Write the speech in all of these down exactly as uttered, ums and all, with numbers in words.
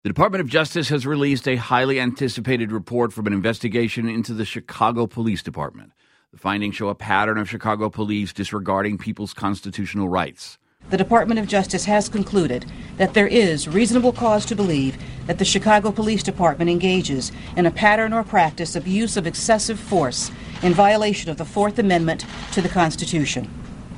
The Department of Justice has released a highly anticipated report from an investigation into the Chicago Police Department. The findings show a pattern of Chicago police disregarding people's constitutional rights. The Department of Justice has concluded that there is reasonable cause to believe that the Chicago Police Department engages in a pattern or practice of use of excessive force in violation of the Fourth Amendment to the Constitution.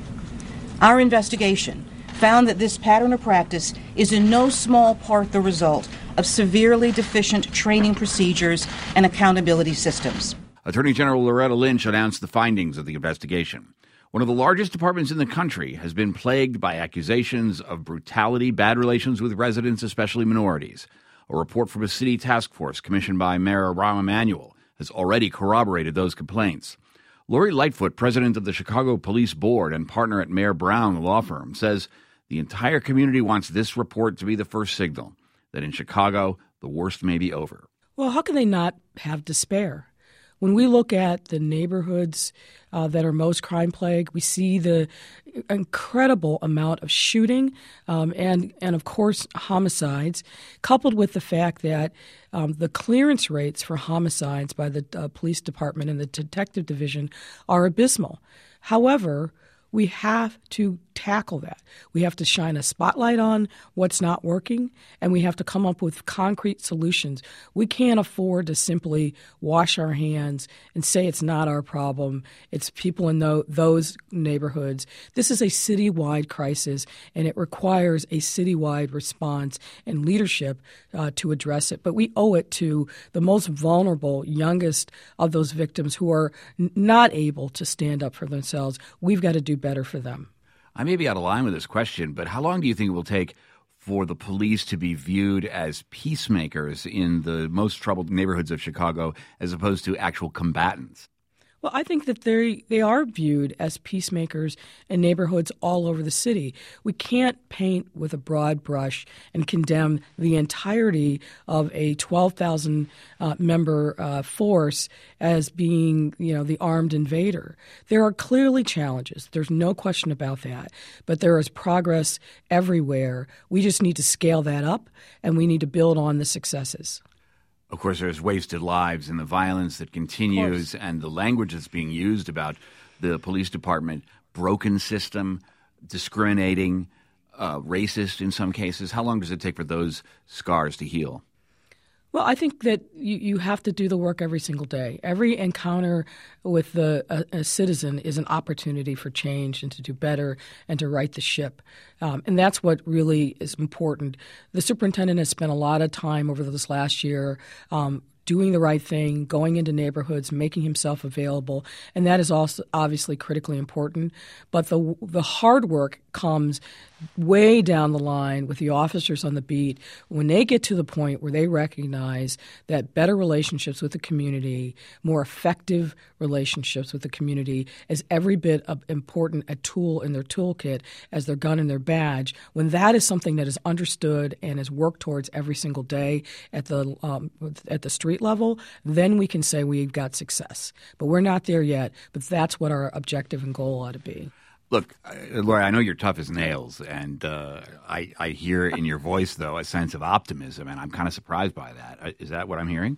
Our investigation found that this pattern or practice is in no small part the result of severely deficient training procedures and accountability systems. Attorney General Loretta Lynch announced the findings of the investigation. One of the largest departments in the country has been plagued by accusations of brutality, bad relations with residents, especially minorities. A report from a city task force commissioned by Mayor Rahm Emanuel has already corroborated those complaints. Lori Lightfoot, president of the Chicago Police Board and partner at Mayor Brown law firm, says the entire community wants this report to be the first signal that in Chicago, the worst may be over. Well, how can they not have despair? When we look at the neighborhoods uh, that are most crime-plagued, we see the incredible amount of shooting um, and, and, of course, homicides, coupled with the fact that um, the clearance rates for homicides by the uh, police department and the detective division are abysmal. However, we have to tackle that. We have to shine a spotlight on what's not working, and we have to come up with concrete solutions. We can't afford to simply wash our hands and say it's not our problem. It's people in tho- those neighborhoods. This is a citywide crisis, and it requires a citywide response and leadership uh, to address it. But we owe it to the most vulnerable, youngest of those victims who are n- not able to stand up for themselves. We've got to do better for them. I may be out of line with this question, but how long do you think it will take for the police to be viewed as peacemakers in the most troubled neighborhoods of Chicago as opposed to actual combatants? Well, I think that they they are viewed as peacemakers in neighborhoods all over the city. We can't paint with a broad brush and condemn the entirety of a twelve thousand uh, member uh, force as being, you know, the armed invader. There are clearly challenges. There's no question about that. But there is progress everywhere. We just need to scale that up, and we need to build on the successes. Of course, there's wasted lives and the violence that continues and the language that's being used about the police department, broken system, discriminating, uh, racist in some cases. How long does it take for those scars to heal? Well, I think that you, you have to do the work every single day. Every encounter with the, a, a citizen is an opportunity for change and to do better and to right the ship. Um, and that's what really is important. The superintendent has spent a lot of time over this last year um, doing the right thing, going into neighborhoods, making himself available, and that is also obviously critically important. But the the hard work comes way down the line with the officers on the beat when they get to the point where they recognize that better relationships with the community, more effective relationships with the community is every bit of important a tool in their toolkit as their gun and their badge. When that is something that is understood and is worked towards every single day at the um, at the street level, then we can say we've got success. But we're not there yet, but that's what our objective and goal ought to be. Look, Lori, I know you're tough as nails, and uh, I, I hear in your voice, though, a sense of optimism, and I'm kind of surprised by that. Is that what I'm hearing?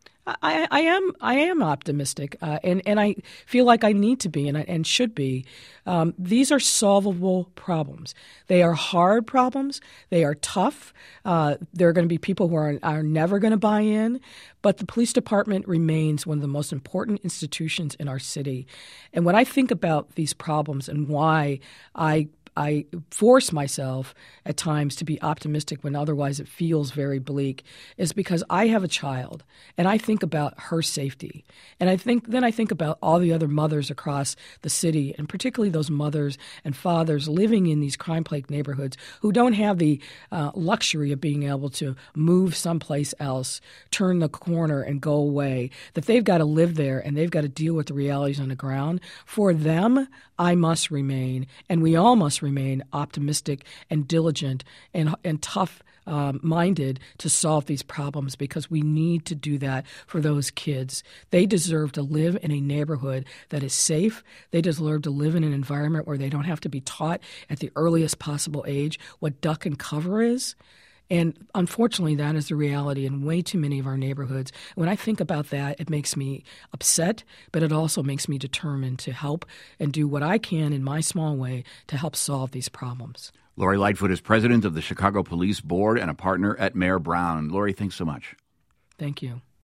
I, I am I am optimistic, uh, and, and I feel like I need to be and, I, and should be. Um, these are solvable problems. They are hard problems. They are tough. Uh, there are going to be people who are, are never going to buy in, but the police department remains one of the most important institutions in our city. And when I think about these problems and why I I force myself at times to be optimistic when otherwise it feels very bleak is because I have a child and I think about her safety. And I think then I think about all the other mothers across the city, and particularly those mothers and fathers living in these crime-plagued neighborhoods who don't have the uh, luxury of being able to move someplace else, turn the corner and go away, that they've got to live there and they've got to deal with the realities on the ground. For them, I must remain, and we all must remain optimistic and diligent and, and tough Um, minded to solve these problems, because we need to do that for those kids. They deserve to live in a neighborhood that is safe. They deserve to live in an environment where they don't have to be taught at the earliest possible age what duck and cover is. And unfortunately, that is the reality in way too many of our neighborhoods. When I think about that, it makes me upset, but it also makes me determined to help and do what I can in my small way to help solve these problems. Lori Lightfoot is president of the Chicago Police Board and a partner at Mayor Brown. Lori, thanks so much. Thank you.